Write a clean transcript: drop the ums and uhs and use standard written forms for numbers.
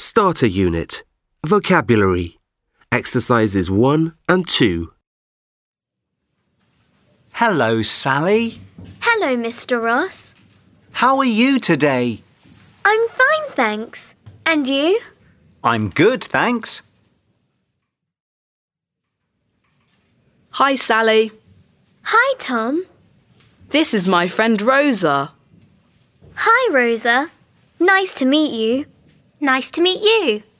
Starter Unit. Vocabulary. Exercises 1 and 2. Hello, Sally. Hello, Mr. Ross. How are you today? I'm fine, thanks. And you? I'm good, thanks. Hi, Sally. Hi, Tom. This is my friend Rosa. Hi, Rosa. Nice to meet you. Nice to meet you.